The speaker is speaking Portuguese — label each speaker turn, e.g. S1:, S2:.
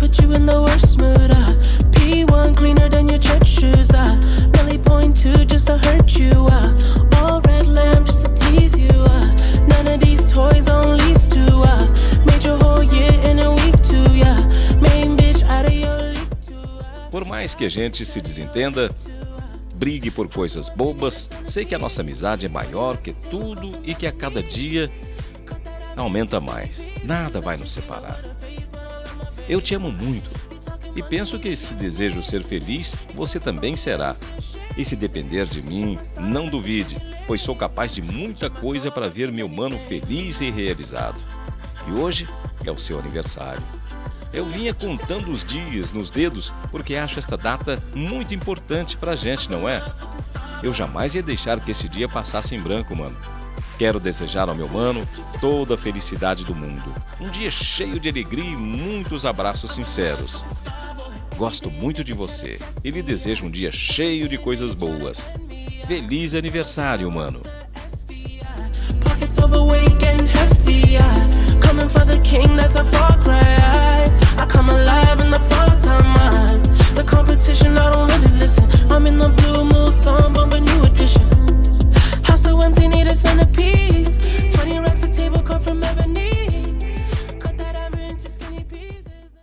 S1: put you in the worst mood. P1 cleaner than your church shoes. Really point two just to hurt you. All red lamb just to tease you. None of these toys on lease to. Made your whole year in a week too. Yeah, main bitch out of your league too.
S2: Por mais que a gente se desentenda, brigue por coisas bobas, sei que a nossa amizade é maior que tudo e que a cada dia aumenta mais. Nada vai nos separar. Eu te amo muito e penso que se desejo ser feliz, você também será. E se depender de mim, não duvide, pois sou capaz de muita coisa para ver meu mano feliz e realizado. E hoje é o seu aniversário. Eu vinha contando os dias nos dedos porque acho esta data muito importante pra gente, não é? Eu jamais ia deixar que esse dia passasse em branco, mano. Quero desejar ao meu mano toda a felicidade do mundo. Um dia cheio de alegria e muitos abraços sinceros. Gosto muito de você e lhe desejo um dia cheio de coisas boas. Feliz aniversário, mano.
S1: Pockets overweight, getting hefty. Coming for the king.